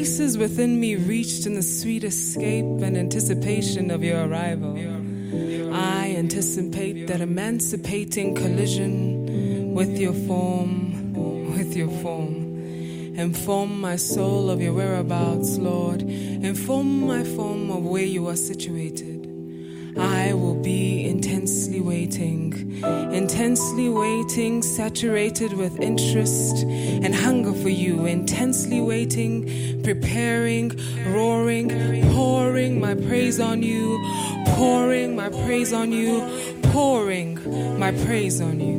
places within me reached in the sweet escape and anticipation of your arrival. I anticipate that emancipating collision with your form. Inform my soul of your whereabouts, Lord. Inform my form of where you are situated. I will be intensely waiting, saturated with interest and hunger for you, intensely waiting, preparing, roaring, pouring my praise on you, pouring my praise on you, pouring my praise on you.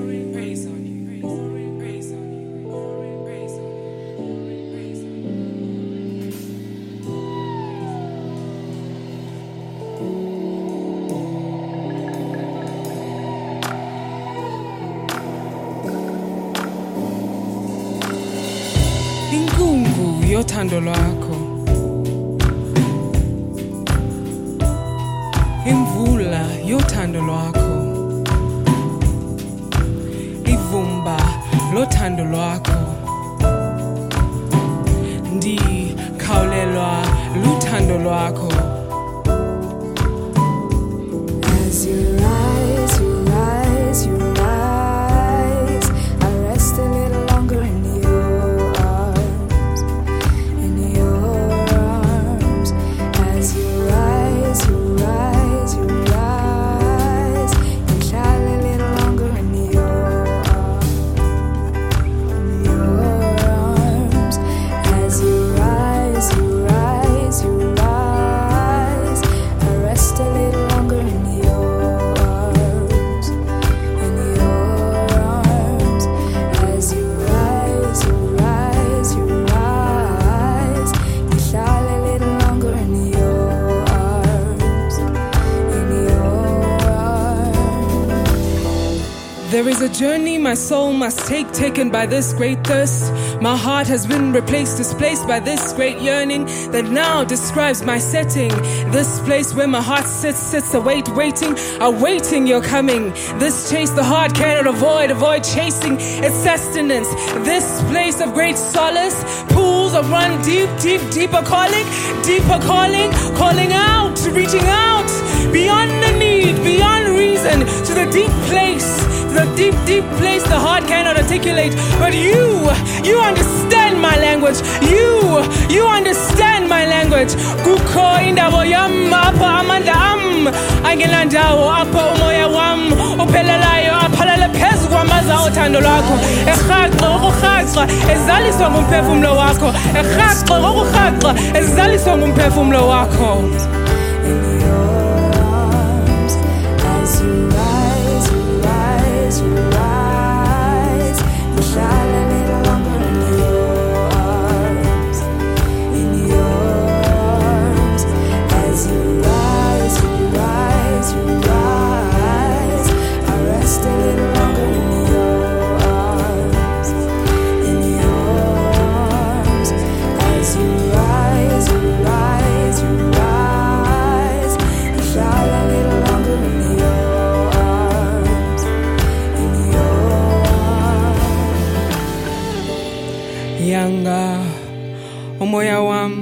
Inkungu yothando lwakho, imvula yothando lwakho, ivumba lothando lwakho, ndikhawulelwa luthando lwakho. As you rise, you rise, you rise, I rest a little longer in your arms, in your arms. As you rise, you rise, you rise, you shine a little longer in your arms. As you rise, you rise, you rise, I rest a little longer in your arms, in your arms. As you rise, you rise, you rise, you shine a little longer in your arms, in your arms. There is a journey my soul must take, taken by this great thirst. My heart has been replaced, displaced by this great yearning that now describes my setting. This place where my heart sits, awaiting your coming. This chase the heart cannot avoid chasing its sustenance. This place of great solace, pools of run deeper calling, calling out, reaching out, beyond the need, beyond reason, to the deep place. The deep place the heart cannot articulate. But you understand my language. You understand my language. Kukho indawo yam apha amandla am, angenandawo apha umoya wam ophelelayo aphalele phezu kwamaza othando lwakho. Erhaxa ngokurhaxa ezaliswa ngumphefumlo wakho. Erhaxa ngokurhaxa ezaliswa ngumphefumlo wakho. In your arms, as you rise, you rise, you rise, you shine a little longer in your arms, in your arms. As you rise, you rise, you rise, I rest a little longer in your arms, in your arms. As you rise, you rise, you rise, you shine a little longer in your arms, in your arms. Yanga umoya wam,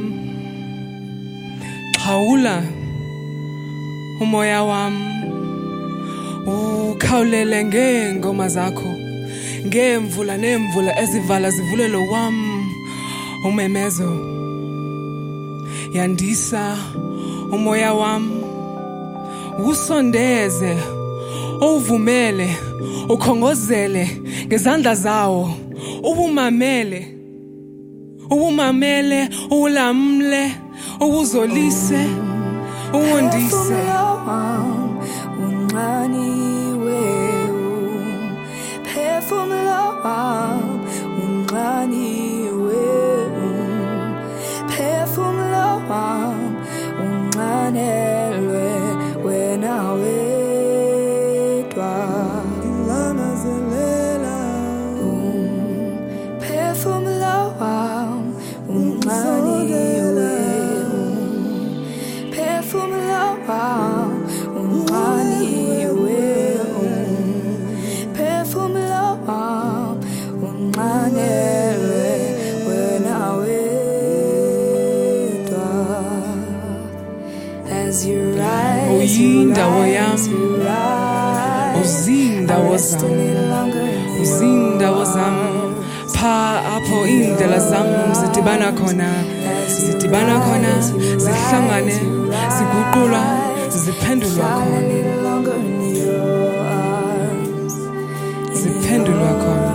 khawula umoya wam, ukhawulele ngeengoma zakho, ngeemvula neemvula ezivala zivulelo wam umemezo. Yandisa umoya wam, usondeze, uvumele, ukhongozele ngezandla zawo, ubumamele, ulamle, uzolise, uwondise. When I as you rise, Uyindawo you yam. rise, you rise. Uzindawo Rest a zam. little longer in your Uzindawo zam. Pha apho indlela zam zidibana khona. Zidibana khona, zihlangane, ziguqulwa, ziphendulwa shine a khona. little longer in your arms. Ziphendulwa khona.